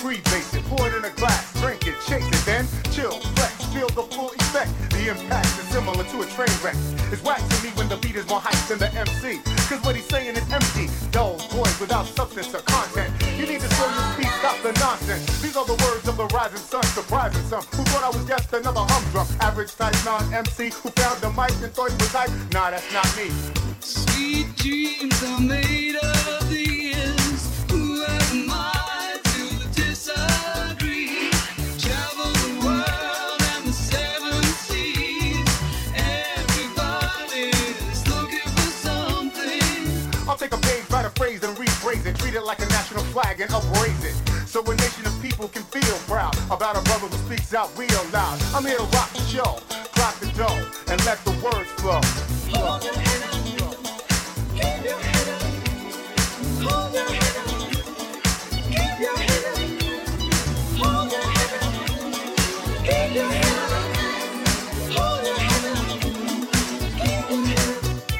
freebase it, pour it in a glass, drink it, chase it, then chill, flex, feel the full effect. The impact is similar to a train wreck. It's whack to me when the beat is more hype than the MC, cause what he's saying is empty. Dull boys without substance or content. You need to slow your speed, stop the nonsense. These are the words of the rising sun, surprising some who thought I was just another humdrum. Average type non-MC who found the mic and thought it was hype. Nah, that's not me. Sweet dreams are made of these. Who am I to disagree? Travel the world and the seven seas. Everybody's looking for something. I'll take a page, write a phrase and rephrase it. Treat it like a national flag and upraise it. So a nation of people can feel proud about a brother who speaks out real loud. I'm here to rock the show, clock the dough, and let the words flow. Hold your head up. Keep your head up. Hold your head up. Keep your head up. Hold your head up. Keep your head up. Hold your head up. Keep your head up.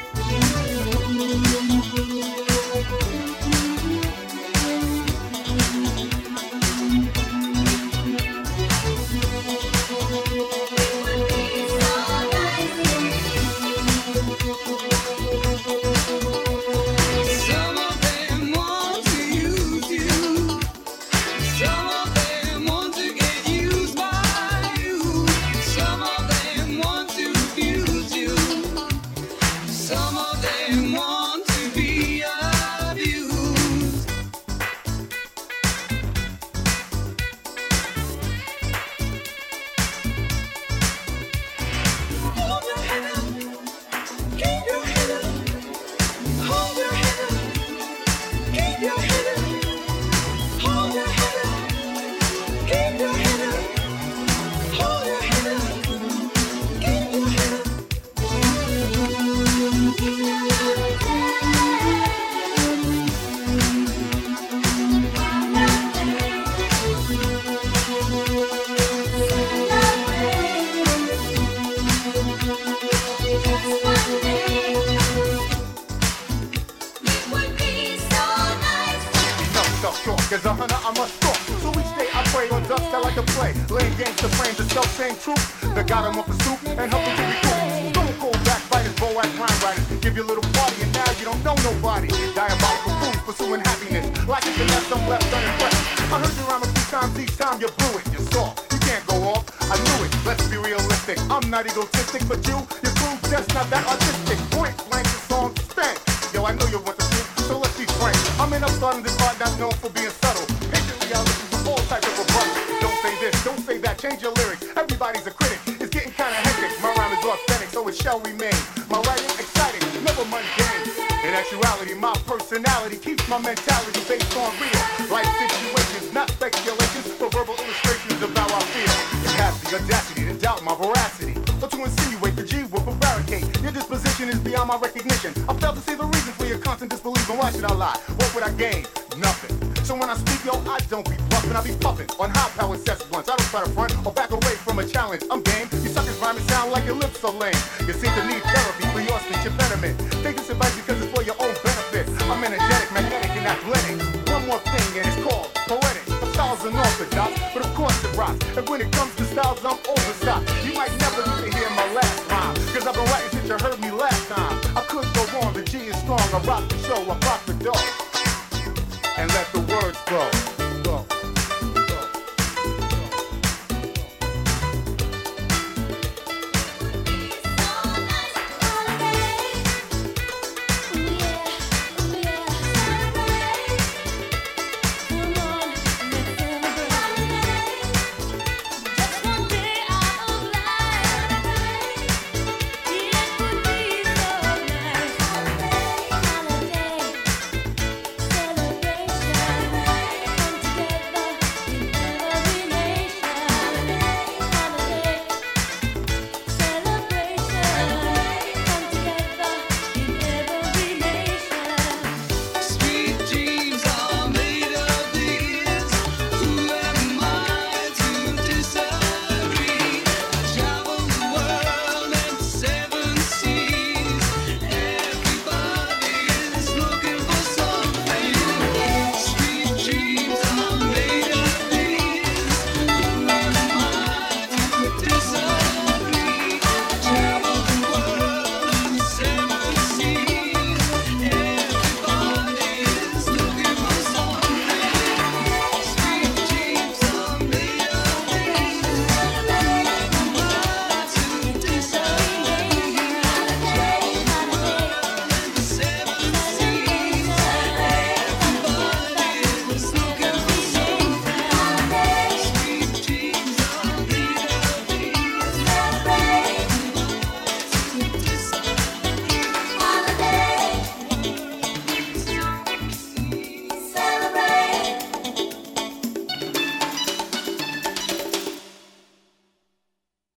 Cause a hunter I must stalk. So each day I pray on dust I like to play. Laying games to frame the self-same truth that got him off the soup and help him to recoup. Stone cold backbiters, boac crime writers. Give you a little party and now you don't know nobody. Diabolical fools pursuing happiness. Like it's the left, I'm left unimpressed. I heard you rhyme a few times, each time you blew it. You're soft, you can't go off. I knew it, let's be realistic. I'm not egotistic, but you prove just not that artistic. Point blank, the song stank. Yo, I know you want the truth, so let's be frank. I'm in upstarting this art not known for being subtle. Patiently I listen to all types of rebuttal. Don't say this, don't say that, change your lyrics. Everybody's a critic, it's getting kinda hectic. My rhyme is authentic, so it shall remain. My writing exciting, never mundane. In actuality, my personality keeps my mentality based on real life situations, not speculations, but verbal illustrations of how I feel. You have the audacity to doubt my veracity, or to insinuate the G will prevaricate. Your disposition is beyond my recognition. I fail to see the reason for your constant disbelief, and why should I lie? What would I gain? Nothing. So when I speak, yo, I don't be bluffing, I be puffing on high power sets blunts. I don't try to front or back away from a challenge. I'm game. You suckers rhyming sound like your lips are lame. You seem to need therapy for your speech impediment. Take this advice because it's for your own benefit. I'm energetic, magnetic, and athletic. One more thing, and it's called poetic. My styles are unorthodox, but of course it rocks. And when it comes to styles, I'm overstocked. You might never need to hear my last rhyme, cause I've been writing since you heard me last time. I could go on, the G is strong. I rock the show, I rock the dough, and let the words flow.